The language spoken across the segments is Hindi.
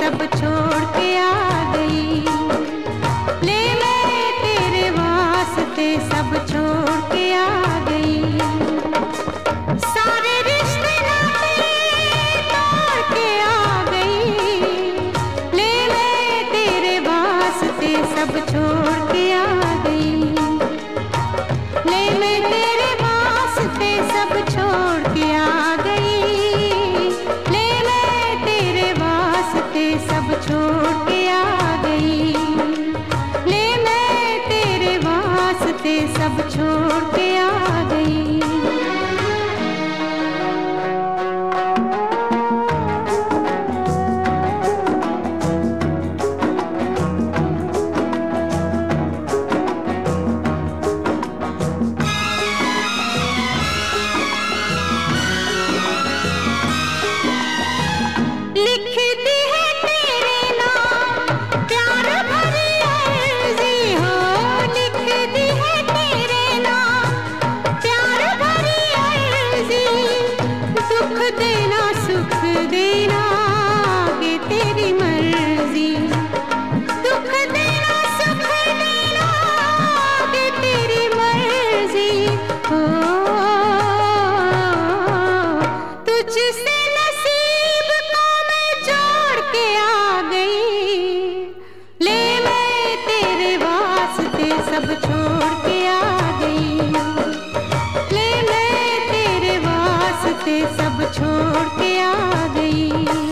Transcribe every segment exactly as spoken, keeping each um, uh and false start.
सब छोड़ के आ गई। ले मैं तेरे वास्ते सब छोड़ के आ गई। सारे रिश्ते नाते तोड़ के आ गई। ले मैं तेरे वास्ते सब छोड़ के आ गई। ले मैं तेरे वास्ते सब छोड़ के आ गई। ले मैं तेरे वास्ते सब छोड़ के आ गई। ले मैं तेरे वास्ते सब छोड़ के आ गई। सब छोड़ के आ गई। ले मैं तेरे वास्ते सब छोड़ के आ गई।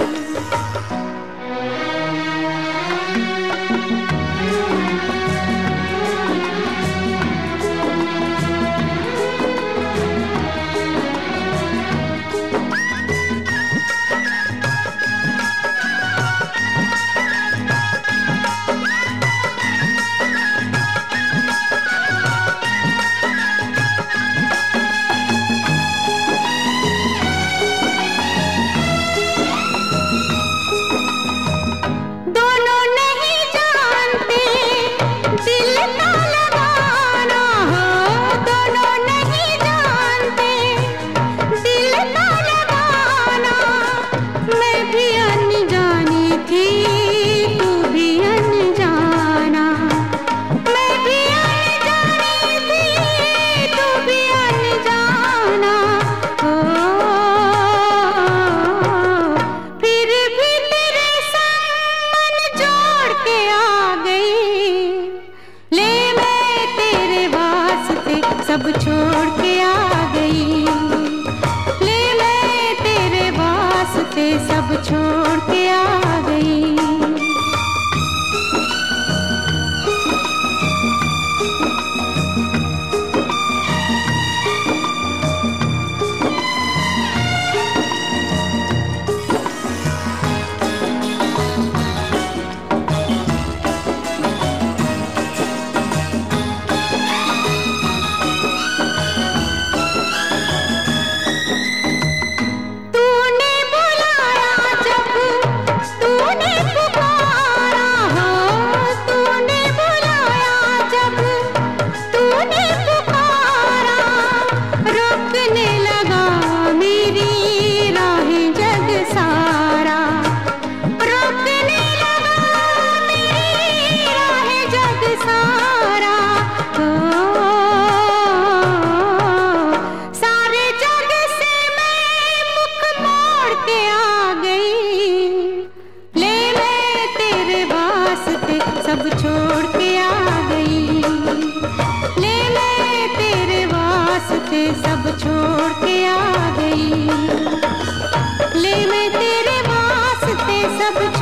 सब छोड़ के आ गई। ले मैं तेरे वास्ते सब छोड़ के आ गई। सब छोड़ के आ गई। ले मैं तेरे वास्ते सब छोड़ के आ गई। ले मैं तेरे वास्ते सब